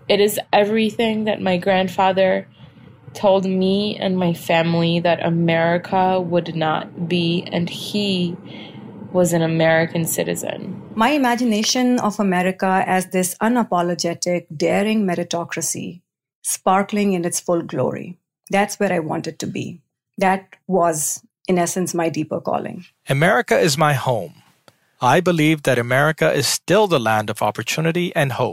It is everything that my grandfather told me and my family that America would not be, and he was an American citizen. My imagination of America as this unapologetic, daring meritocracy, sparkling in its full glory. That's where I wanted to be. That was, in essence, my deeper calling. America is my home. I believe that America is still the land of opportunity and hope.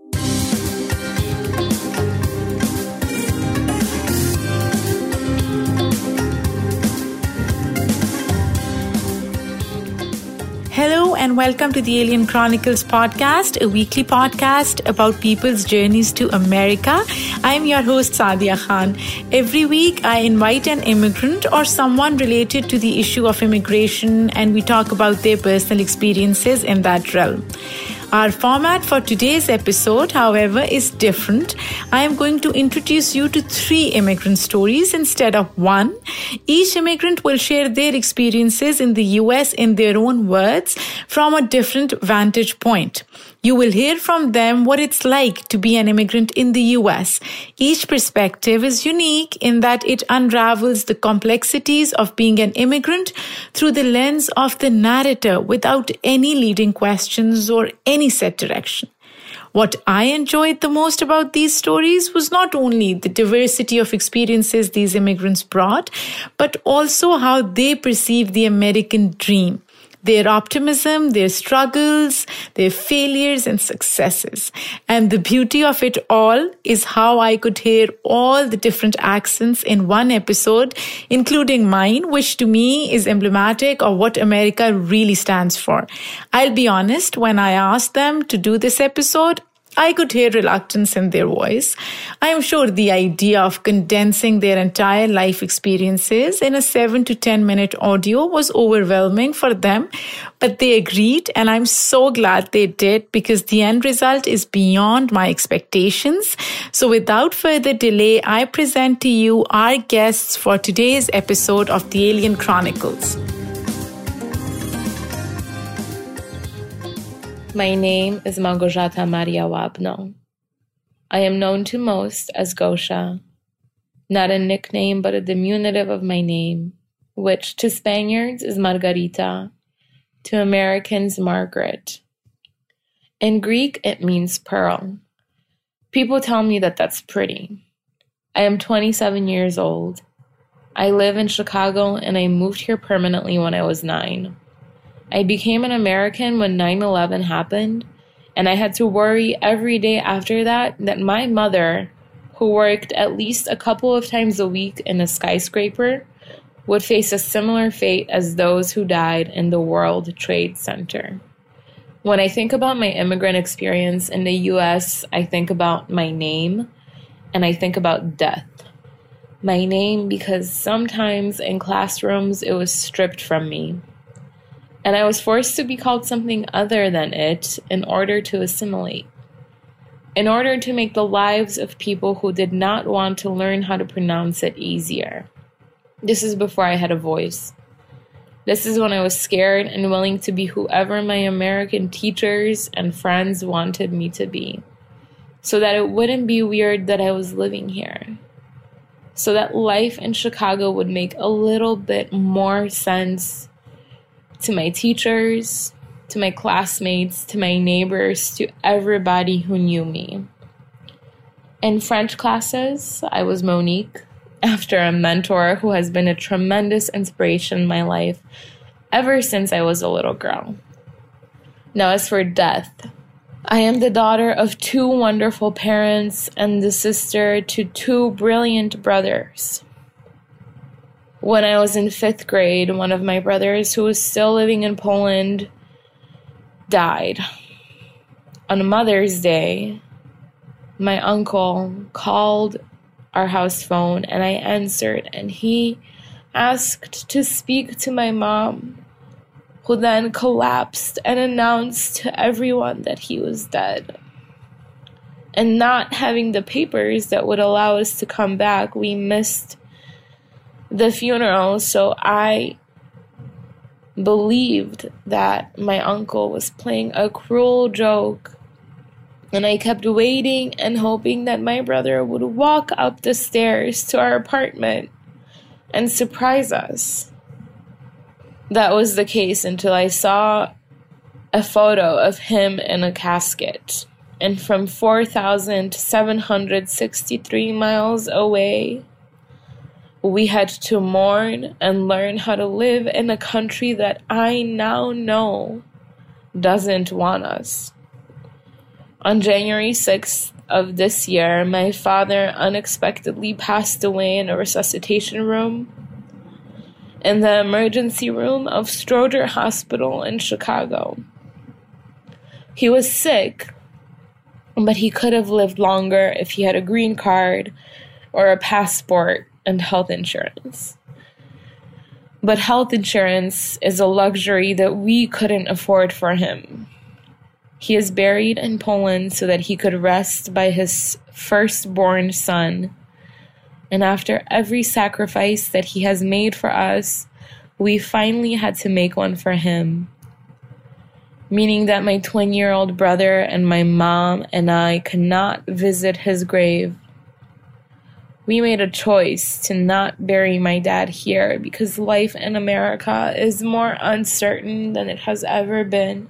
Hello and welcome to the Alien Chronicles podcast, a weekly podcast about people's journeys to America. I'm your host, Sadia Khan. Every week, I invite an immigrant or someone related to the issue of immigration, and we talk about their personal experiences in that realm. Our format for today's episode, however, is different. I am going to introduce you to 3 immigrant stories instead of 1. Each immigrant will share their experiences in the US in their own words from a different vantage point. You will hear from them what it's like to be an immigrant in the US. Each perspective is unique in that it unravels the complexities of being an immigrant through the lens of the narrator without any leading questions or any set direction. What I enjoyed the most about these stories was not only the diversity of experiences these immigrants brought, but also how they perceive the American dream. Their optimism, their struggles, their failures and successes. And the beauty of it all is how I could hear all the different accents in one episode, including mine, which to me is emblematic of what America really stands for. I'll be honest, when I asked them to do this episode, I could hear reluctance in their voice. I am sure the idea of condensing their entire life experiences in a 7 to 10 minute audio was overwhelming for them, but they agreed, and I'm so glad they did because the end result is beyond my expectations. So without further delay, I present to you our guests for today's episode of the Alien Chronicles. My name is Małgorzata Maria Łabno. I am known to most as Gosha, not a nickname but a diminutive of my name, which to Spaniards is Margarita, to Americans Margaret. In Greek, it means pearl. People tell me that that's pretty. I am 27 years old. I live in Chicago and I moved here permanently when I was 9. I became an American when 9/11 happened, and I had to worry every day after that my mother, who worked at least a couple of times a week in a skyscraper, would face a similar fate as those who died in the World Trade Center. When I think about my immigrant experience in the US, I think about my name, and I think about death. My name because sometimes in classrooms it was stripped from me. And I was forced to be called something other than it in order to assimilate, in order to make the lives of people who did not want to learn how to pronounce it easier. This is before I had a voice. This is when I was scared and willing to be whoever my American teachers and friends wanted me to be, so that it wouldn't be weird that I was living here, so that life in Chicago would make a little bit more sense to my teachers, to my classmates, to my neighbors, to everybody who knew me. In French classes, I was Monique, after a mentor who has been a tremendous inspiration in my life ever since I was a little girl. Now, as for death, I am the daughter of 2 wonderful parents and the sister to 2 brilliant brothers. When I was in 5th grade, one of my brothers, who was still living in Poland, died. On Mother's Day, my uncle called our house phone and I answered, and he asked to speak to my mom, who then collapsed and announced to everyone that he was dead. And not having the papers that would allow us to come back, we missed the funeral, so I believed that my uncle was playing a cruel joke And I kept waiting and hoping that my brother would walk up the stairs to our apartment and surprise us. That was the case until I saw a photo of him in a casket. And from 4,763 miles away, we had to mourn and learn how to live in a country that I now know doesn't want us. On January 6th of this year, my father unexpectedly passed away in a resuscitation room in the emergency room of Stroger Hospital in Chicago. He was sick, but he could have lived longer if he had a green card or a passport and health insurance. But health insurance is a luxury that we couldn't afford for him. He is buried in Poland so that he could rest by his firstborn son. And after every sacrifice that he has made for us, we finally had to make one for him. Meaning that my 20-year-old brother and my mom and I cannot visit his grave. We made a choice to not bury my dad here because life in America is more uncertain than it has ever been.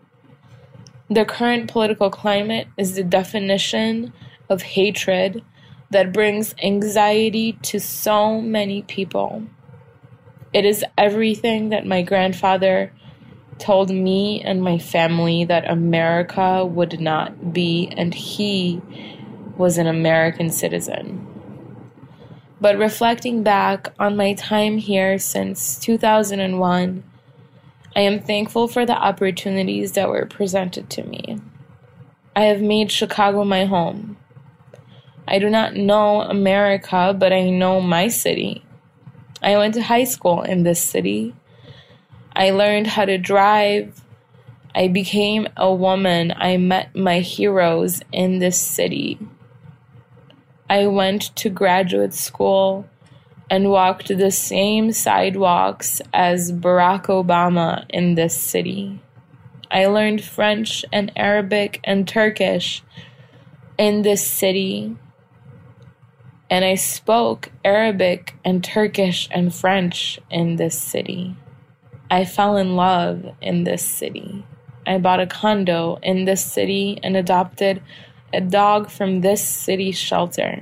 The current political climate is the definition of hatred that brings anxiety to so many people. It is everything that my grandfather told me and my family that America would not be, and he was an American citizen. But reflecting back on my time here since 2001, I am thankful for the opportunities that were presented to me. I have made Chicago my home. I do not know America, but I know my city. I went to high school in this city. I learned how to drive. I became a woman. I met my heroes in this city. I went to graduate school and walked the same sidewalks as Barack Obama in this city. I learned French and Arabic and Turkish in this city. And I spoke Arabic and Turkish and French in this city. I fell in love in this city. I bought a condo in this city and adopted a dog from this city's shelter.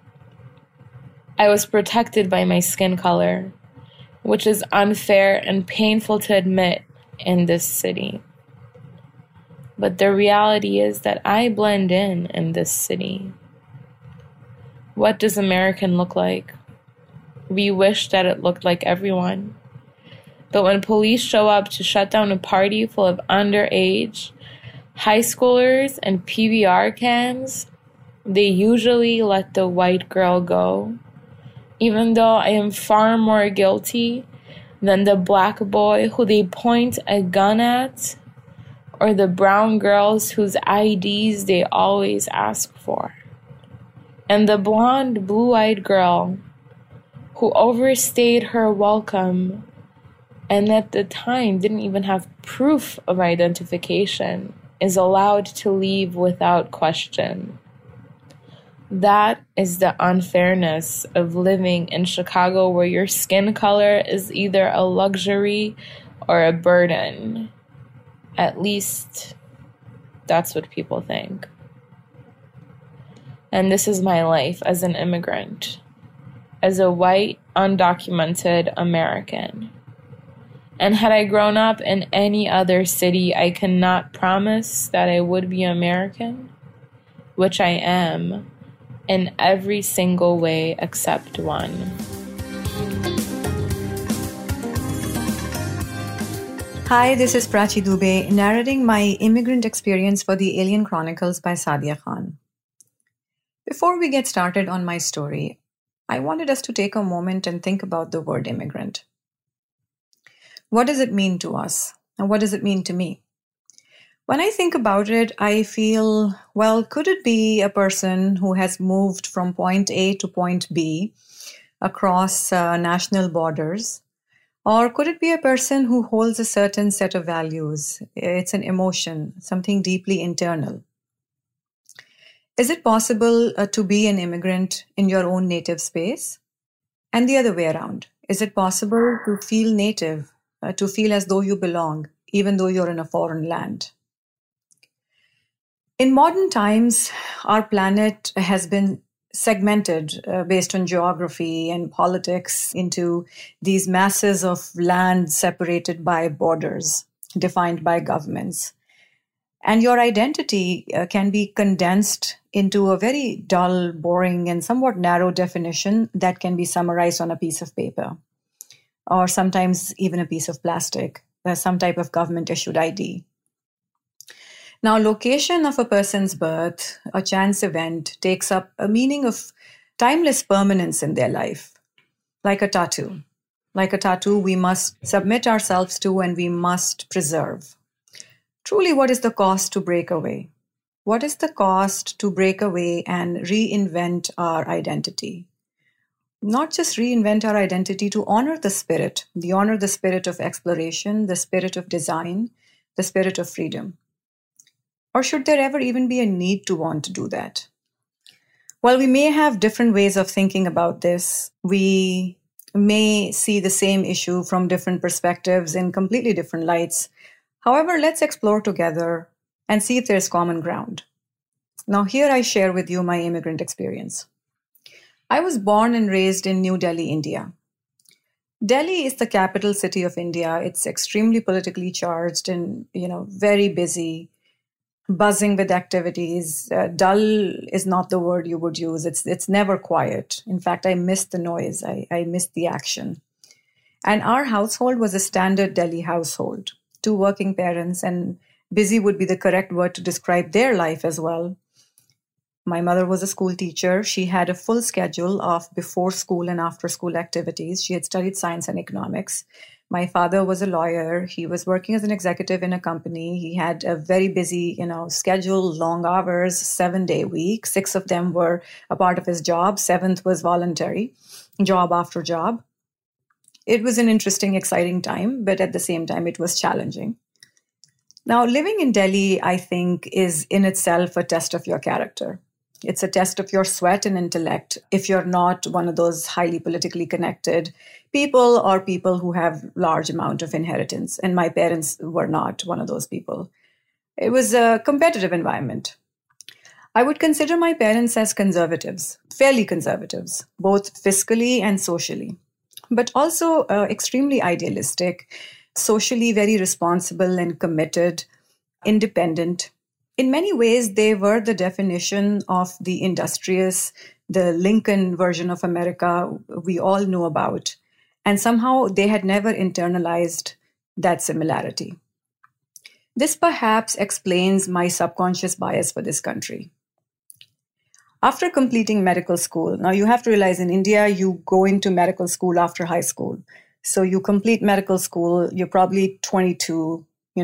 I was protected by my skin color, which is unfair and painful to admit in this city. But the reality is that I blend in this city. What does American look like? We wish that it looked like everyone. But when police show up to shut down a party full of underage, high schoolers, and PBR cans, they usually let the white girl go, even though I am far more guilty than the black boy who they point a gun at, or the brown girls whose IDs they always ask for, and the blonde, blue-eyed girl who overstayed her welcome and at the time didn't even have proof of identification is allowed to leave without question. That is the unfairness of living in Chicago, where your skin color is either a luxury or a burden. At least that's what people think. And this is my life as an immigrant, as a white, undocumented American. And had I grown up in any other city, I cannot promise that I would be American, which I am, in every single way except one. Hi, this is Prachi Dubey, narrating my immigrant experience for the Alien Chronicles by Sadia Khan. Before we get started on my story, I wanted us to take a moment and think about the word immigrant. What does it mean to us? And what does it mean to me? When I think about it, I feel, well, could it be a person who has moved from point A to point B across national borders? Or could it be a person who holds a certain set of values? It's an emotion, something deeply internal. Is it possible to be an immigrant in your own native space? And the other way around. Is it possible to feel native, to feel as though you belong, even though you're in a foreign land? In modern times, our planet has been segmented based on geography and politics into these masses of land separated by borders, defined by governments. And your identity can be condensed into a very dull, boring, and somewhat narrow definition that can be summarized on a piece of paper, or sometimes even a piece of plastic, some type of government-issued ID. Now, location of a person's birth, a chance event, takes up a meaning of timeless permanence in their life, like a tattoo. Like a tattoo, we must submit ourselves to and we must preserve. Truly, what is the cost to break away? What is the cost to break away and reinvent our identity? Not just reinvent our identity, to honor the spirit of exploration, the spirit of design, the spirit of freedom. Or should there ever even be a need to want to do that? Well, we may have different ways of thinking about this. We may see the same issue from different perspectives in completely different lights. However, let's explore together and see if there's common ground. Now, here I share with you my immigrant experience. I was born and raised in New Delhi, India. Delhi is the capital city of India. It's extremely politically charged and, very busy, buzzing with activities. Dull is not the word you would use. It's never quiet. In fact, I missed the noise. I missed the action. And our household was a standard Delhi household. 2 working parents, and busy would be the correct word to describe their life as well. My mother was a school teacher. She had a full schedule of before school and after school activities. She had studied science and economics. My father was a lawyer. He was working as an executive in a company. He had a very busy, schedule, long hours, 7-day week. 6 of them were a part of his job. 7th was voluntary, job after job. It was an interesting, exciting time, but at the same time, it was challenging. Now, living in Delhi, I think, is in itself a test of your character. It's a test of your sweat and intellect if you're not one of those highly politically connected people or people who have large amount of inheritance. And my parents were not one of those people. It was a competitive environment. I would consider my parents as conservatives, fairly conservatives, both fiscally and socially, but also extremely idealistic, socially very responsible and committed, independent. In many ways, they were the definition of the industrious, the Lincoln version of America we all know about. And somehow they had never internalized that similarity. This perhaps explains my subconscious bias for this country. After completing medical school, now you have to realize in India, you go into medical school after high school. So you complete medical school, you're probably 22,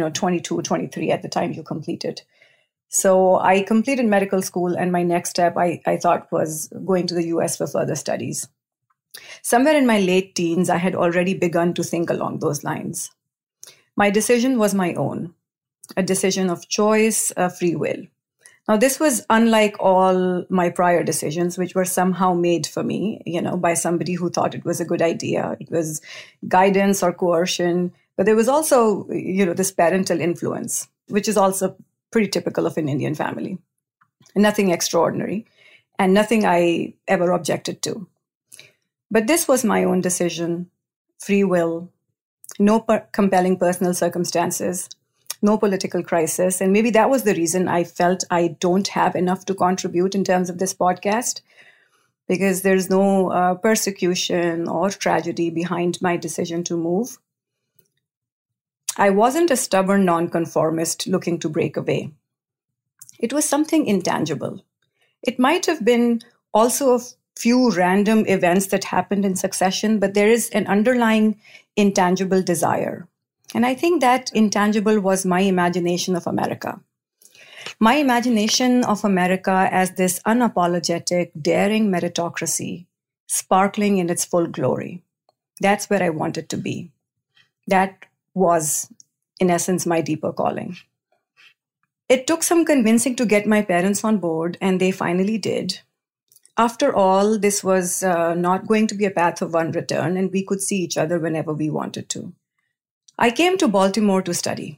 23 at the time you complete it. So I completed medical school, and my next step I thought was going to the US for further studies. Somewhere in my late teens, I had already begun to think along those lines. My decision was my own, a decision of choice, free will. Now, this was unlike all my prior decisions, which were somehow made for me, by somebody who thought it was a good idea. It was guidance or coercion, but there was also, this parental influence, which is also pretty typical of an Indian family. Nothing extraordinary and nothing I ever objected to. But this was my own decision, free will, no compelling personal circumstances, no political crisis. And maybe that was the reason I felt I don't have enough to contribute in terms of this podcast, because there's no persecution or tragedy behind my decision to move. I wasn't a stubborn nonconformist looking to break away. It was something intangible. It might have been also a few random events that happened in succession, but there is an underlying intangible desire. And I think that intangible was my imagination of America. My imagination of America as this unapologetic, daring meritocracy, sparkling in its full glory. That's where I wanted to be. That was, in essence, my deeper calling. It took some convincing to get my parents on board, and they finally did. After all, this was not going to be a path of one return, and we could see each other whenever we wanted to. I came to Baltimore to study.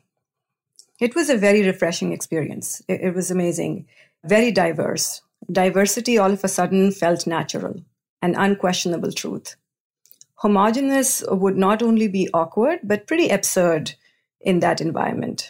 It was a very refreshing experience. It was amazing, very diverse. Diversity all of a sudden felt natural, an unquestionable truth. Homogeneous would not only be awkward, but pretty absurd in that environment.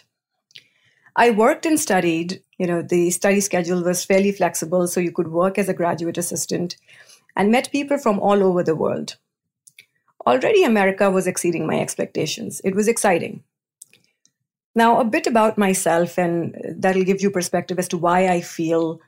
I worked and studied. The study schedule was fairly flexible, so you could work as a graduate assistant, and met people from all over the world. Already America was exceeding my expectations. It was exciting. Now, a bit about myself, and that'll give you perspective as to why I feel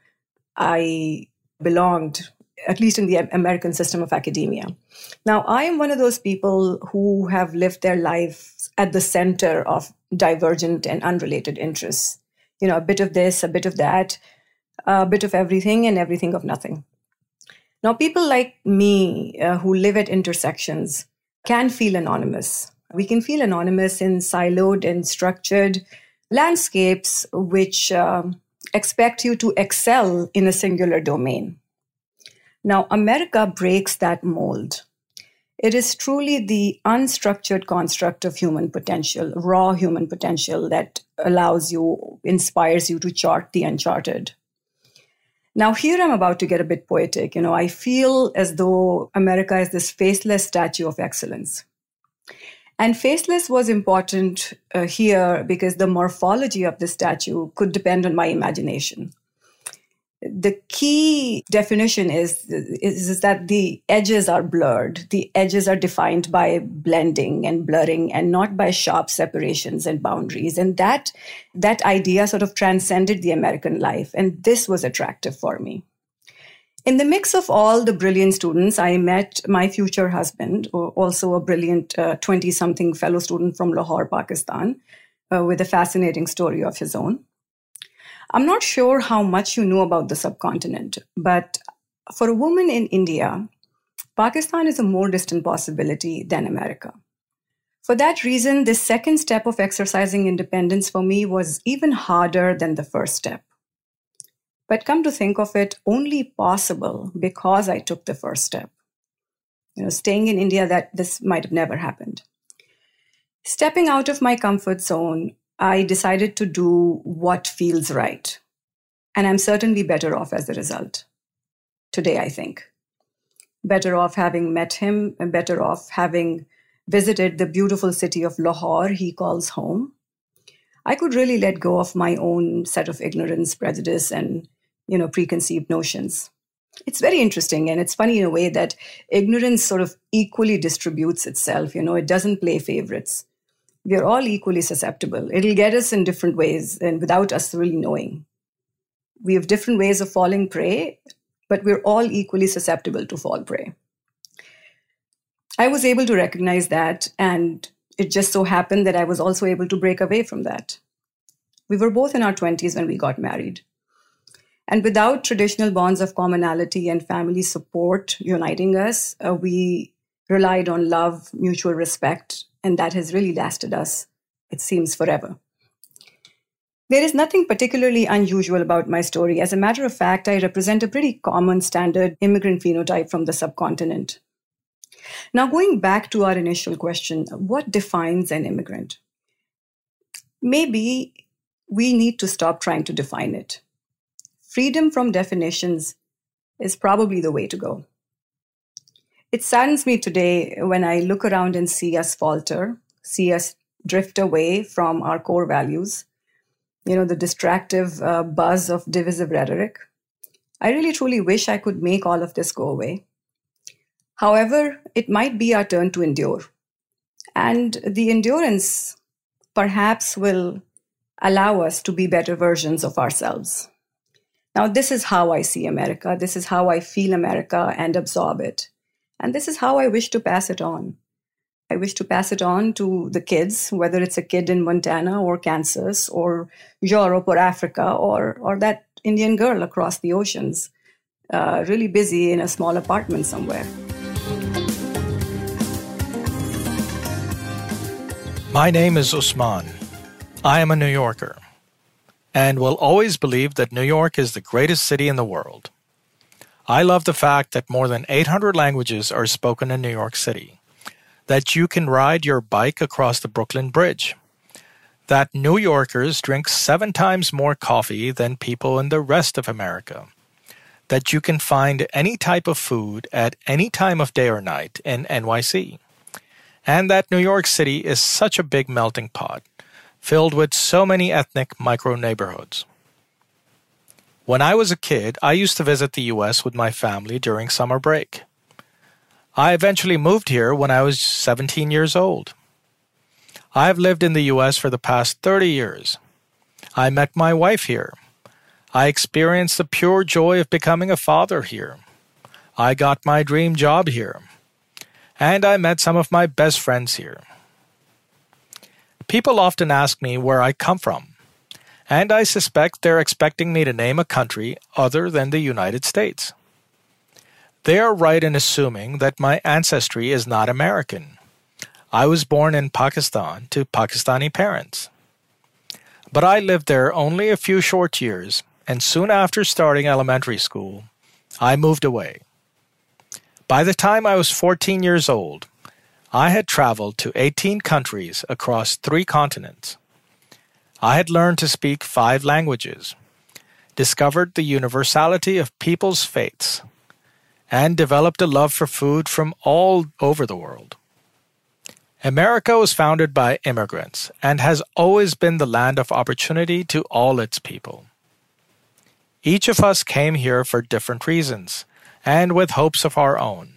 I belonged, at least in the American system of academia. Now, I am one of those people who have lived their lives at the center of divergent and unrelated interests. A bit of this, a bit of that, a bit of everything and everything of nothing. Now, people like me who live at intersections can feel anonymous. We can feel anonymous in siloed and structured landscapes which expect you to excel in a singular domain. Now, America breaks that mold. It is truly the unstructured construct of human potential, raw human potential that inspires you to chart the uncharted. Now, here I'm about to get a bit poetic. I feel as though America is this faceless statue of excellence. And faceless was important here because the morphology of the statue could depend on my imagination. The key definition is that the edges are blurred. The edges are defined by blending and blurring and not by sharp separations and boundaries. And that idea sort of transcended the American life. And this was attractive for me. In the mix of all the brilliant students, I met my future husband, also a brilliant 20-something fellow student from Lahore, Pakistan, with a fascinating story of his own. I'm not sure how much you know about the subcontinent, but for a woman in India, Pakistan is a more distant possibility than America. For that reason, this second step of exercising independence for me was even harder than the first step. But come to think of it, only possible because I took the first step. Staying in India, this might have never happened. Stepping out of my comfort zone, I decided to do what feels right. And I'm certainly better off as a result. Today, I think. Better off having met him, and better off having visited the beautiful city of Lahore he calls home. I could really let go of my own set of ignorance, prejudice, and preconceived notions. It's very interesting, and it's funny in a way that ignorance sort of equally distributes itself. It doesn't play favorites. We are all equally susceptible. It'll get us in different ways and without us really knowing. We have different ways of falling prey, but we're all equally susceptible to fall prey. I was able to recognize that, and it just so happened that I was also able to break away from that. We were both in our 20s when we got married. And without traditional bonds of commonality and family support uniting us, we relied on love, mutual respect, and that has really lasted us, it seems, forever. There is nothing particularly unusual about my story. As a matter of fact, I represent a pretty common standard immigrant phenotype from the subcontinent. Now, going back to our initial question, what defines an immigrant? Maybe we need to stop trying to define it. Freedom from definitions is probably the way to go. It saddens me today when I look around and see us falter, see us drift away from our core values, the distractive buzz of divisive rhetoric. I really truly wish I could make all of this go away. However, it might be our turn to endure. And the endurance perhaps will allow us to be better versions of ourselves. Now, this is how I see America. This is how I feel America and absorb it. And this is how I wish to pass it on. I wish to pass it on to the kids, whether it's a kid in Montana or Kansas or Europe or Africa or that Indian girl across the oceans, really busy in a small apartment somewhere. My name is Usman. I am a New Yorker. and will always believe that New York is the greatest city in the world. I love the fact that more than 800 languages are spoken in New York City, that you can ride your bike across the Brooklyn Bridge, that New Yorkers drink 7 times more coffee than people in the rest of America, that you can find any type of food at any time of day or night in NYC, and that New York City is such a big melting pot, filled with so many ethnic micro-neighborhoods. When I was a kid, I used to visit the U.S. with my family during summer break. I eventually moved here when I was 17 years old. I have lived in the U.S. for the past 30 years. I met my wife here. I experienced the pure joy of becoming a father here. I got my dream job here. And I met some of my best friends here. People often ask me where I come from, and I suspect they're expecting me to name a country other than the United States. They are right in assuming that my ancestry is not American. I was born in Pakistan to Pakistani parents. But I lived there only a few short years, and soon after starting elementary school, I moved away. By the time I was 14 years old, I had traveled to 18 countries across 3 continents. I had learned to speak 5 languages, discovered the universality of people's faiths, and developed a love for food from all over the world. America was founded by immigrants and has always been the land of opportunity to all its people. Each of us came here for different reasons and with hopes of our own.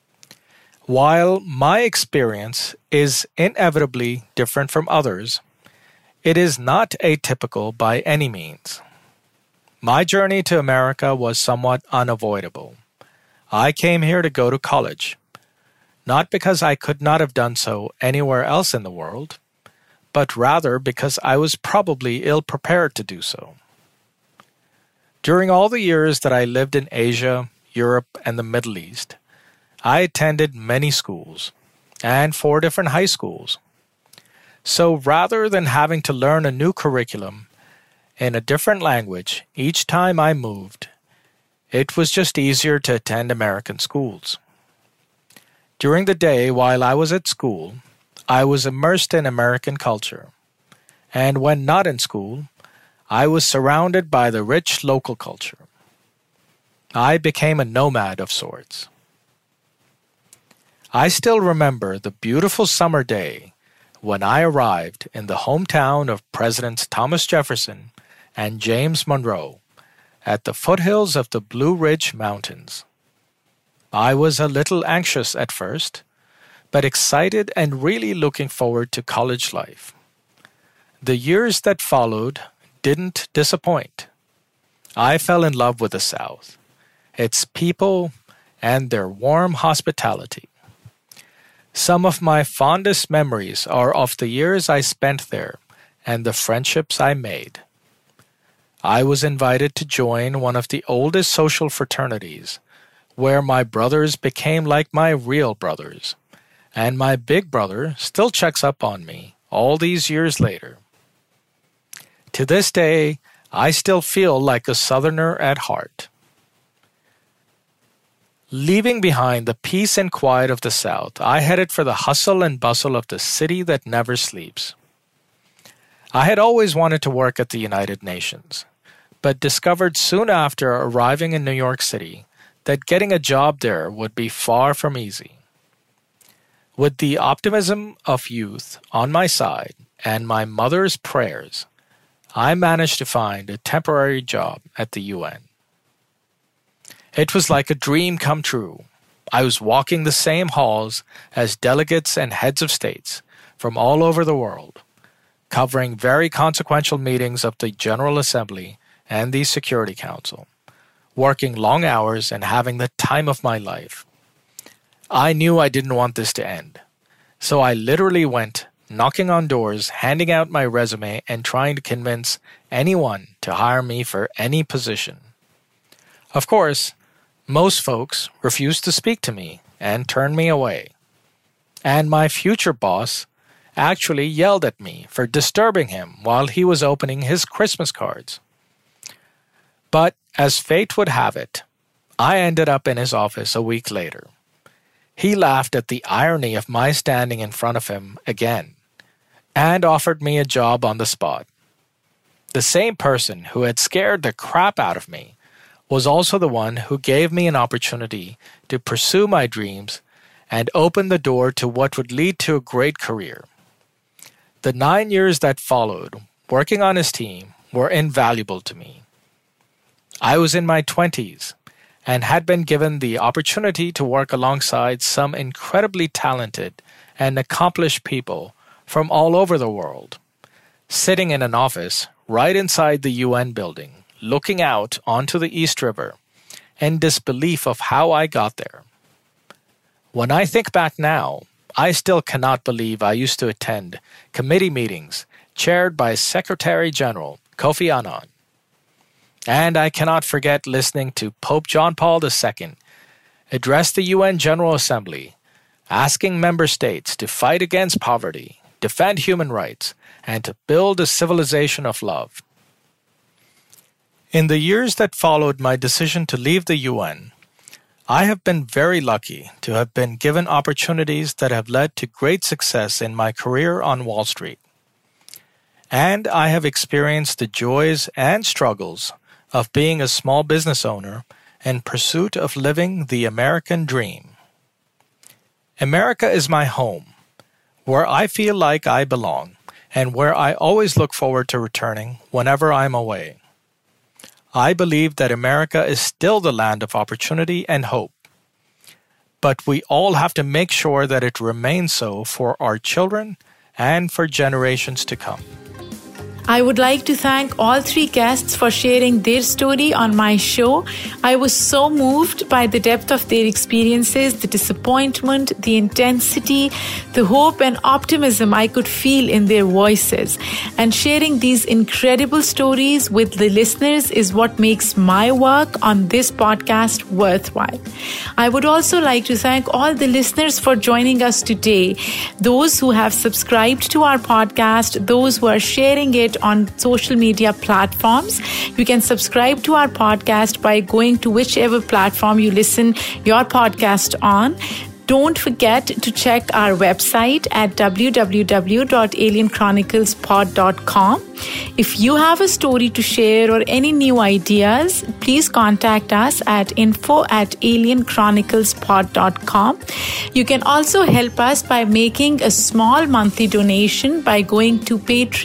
While my experience is inevitably different from others, it is not atypical by any means. My journey to America was somewhat unavoidable. I came here to go to college, not because I could not have done so anywhere else in the world, but rather because I was probably ill-prepared to do so. During all the years that I lived in Asia, Europe, and the Middle East, I attended many schools, and 4 different high schools. So rather than having to learn a new curriculum in a different language each time I moved, it was just easier to attend American schools. During the day while I was at school, I was immersed in American culture, and when not in school, I was surrounded by the rich local culture. I became a nomad of sorts. I still remember the beautiful summer day when I arrived in the hometown of Presidents Thomas Jefferson and James Monroe at the foothills of the Blue Ridge Mountains. I was a little anxious at first, but excited and really looking forward to college life. The years that followed didn't disappoint. I fell in love with the South, its people, and their warm hospitality. Some of my fondest memories are of the years I spent there and the friendships I made. I was invited to join one of the oldest social fraternities, where my brothers became like my real brothers, and my big brother still checks up on me all these years later. To this day, I still feel like a Southerner at heart. Leaving behind the peace and quiet of the South, I headed for the hustle and bustle of the city that never sleeps. I had always wanted to work at the United Nations, but discovered soon after arriving in New York City that getting a job there would be far from easy. With the optimism of youth on my side and my mother's prayers, I managed to find a temporary job at the UN. It was like a dream come true. I was walking the same halls as delegates and heads of states from all over the world, covering very consequential meetings of the General Assembly and the Security Council, working long hours and having the time of my life. I knew I didn't want this to end, so I literally went knocking on doors, handing out my resume, and trying to convince anyone to hire me for any position. Of course, most folks refused to speak to me and turned me away. And my future boss actually yelled at me for disturbing him while he was opening his Christmas cards. But as fate would have it, I ended up in his office a week later. He laughed at the irony of my standing in front of him again and offered me a job on the spot. The same person who had scared the crap out of me was also the one who gave me an opportunity to pursue my dreams and open the door to what would lead to a great career. The 9 years that followed, working on his team, were invaluable to me. I was in my 20s and had been given the opportunity to work alongside some incredibly talented and accomplished people from all over the world, sitting in an office right inside the UN building, looking out onto the East River, in disbelief of how I got there. When I think back now, I still cannot believe I used to attend committee meetings chaired by Secretary General Kofi Annan. And I cannot forget listening to Pope John Paul II address the UN General Assembly, asking member states to fight against poverty, defend human rights, and to build a civilization of love. In the years that followed my decision to leave the UN, I have been very lucky to have been given opportunities that have led to great success in my career on Wall Street. And I have experienced the joys and struggles of being a small business owner in pursuit of living the American dream. America is my home, where I feel like I belong, and where I always look forward to returning whenever I'm away. I believe that America is still the land of opportunity and hope. But we all have to make sure that it remains so for our children and for generations to come. I would like to thank all three guests for sharing their story on my show. I was so moved by the depth of their experiences, the disappointment, the intensity, the hope and optimism I could feel in their voices. And sharing these incredible stories with the listeners is what makes my work on this podcast worthwhile. I would also like to thank all the listeners for joining us today. Those who have subscribed to our podcast, those who are sharing it on social media platforms. You can subscribe to our podcast by going to whichever platform you listen your podcast on. Don't forget to check our website at www.alienchroniclespod.com. If you have a story to share or any new ideas, please contact us at info@alienchroniclespod.com. You can also help us by making a small monthly donation by going to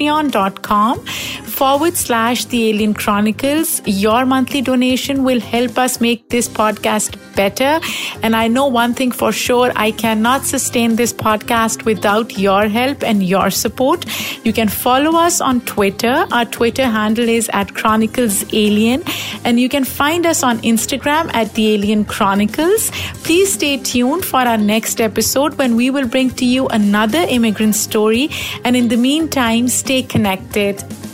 patreon.com/The Alien Chronicles. Your monthly donation will help us make this podcast better. And I know one thing for sure, I cannot sustain this podcast without your help and your support. You can follow us on Twitter. Our Twitter handle is @ChroniclesAlien. And you can find us on Instagram @The Alien Chronicles. Please stay tuned for our next episode when we will bring to you another immigrant story. And in the meantime, stay connected.